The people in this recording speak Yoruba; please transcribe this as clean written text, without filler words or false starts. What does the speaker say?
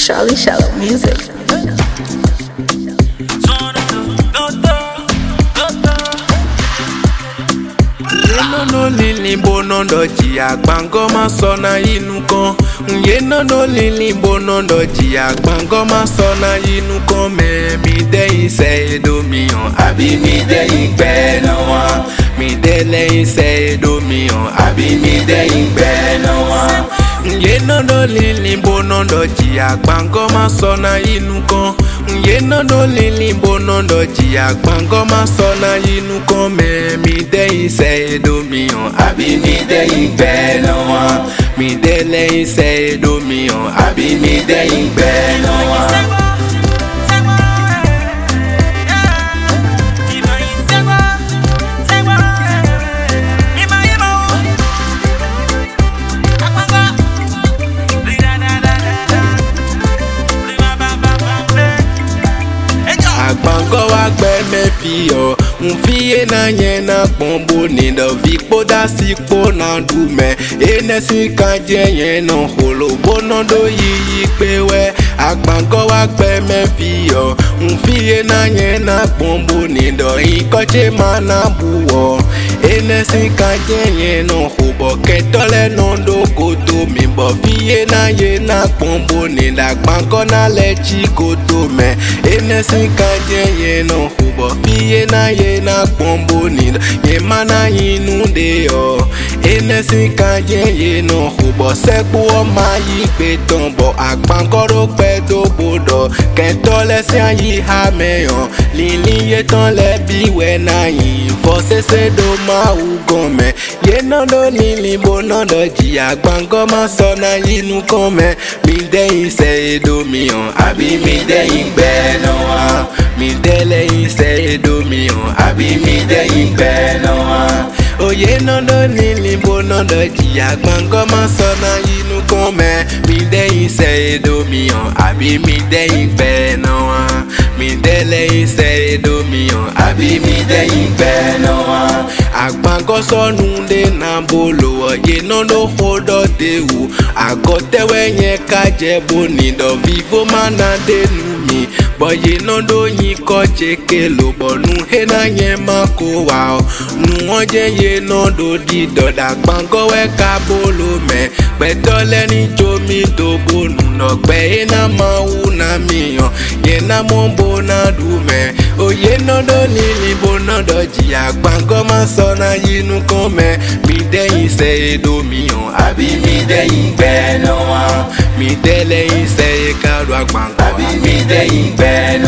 Charlie Shallow music. No lili bonondo ji agbango ma sona inu kan. Yeno no lili bonondo ji agbango ma sona inu kan. Me mi de ise edo mi on, abi mi de igbe no wa. Mi de le ise edo mi on, abi mi de igbe no wa. Yeno no lili bonondo ji agbango ma sona inu kan. Yeno no lili bonondo ji agbango ma sona inu kan. Me mi de ise edo mi on, abi mi de igbe no wa. Mi de le ise edo mi on, abi mi de igbe no wa. Agbango wa gbe me fi o, nfiye na yen na pombo ni do vi poda si po na du me. Enesi kan je yen no holo bono do yi pe we. Agbango wa gbe me fi o, nfiye na yen na pombo ni do ikoche ma na bu o. Enesi kan je yen no hobo ketole no do koto mi bo fiye na yen na pombo ni da agbango na le chi koto me. Enesi kan je no hubo fiye na ye na pombo ni ye mana yinu de o. Enesi kan je no hubo sepu o ma yi pe tombo agbankoro pe do bodo kentole si ayi ha meyon lili ye ton le bi we na yin fo sese do ma u gome ye no do lili bonondo ji agbango ma so na yinu kome mi de ise edo mi on abi mi de igbe no wa. Mi dele ise edo mi on, abi mi de igbe no wa. Oye no do lili bonondo ji agbango ma sona inu kan me. Mi de ise edo mi on, abi mi de igbe no wa. Mi dele ise edo mi on, abi mi de igbe no wa. Agbango sonu de na bolo oye no do hodo de u. Agotewe yen ka je boni do vivo mana de nu mi. Boye no do yin ko cheke lo bonu he na yen ma ko wa o. Nu oje ye no do di do da gbango we ka bolo me. Petole ni jomi do bonu no gbe na ma wu na mi o. Ye na mo bona du me. Oye no do lili bonondo ji agbango ma so na yinu kan me. Mi de ise edo mi on, abi mi de igbe no wa. Mi de le ise e ka ru agbango, abi mi de igbe no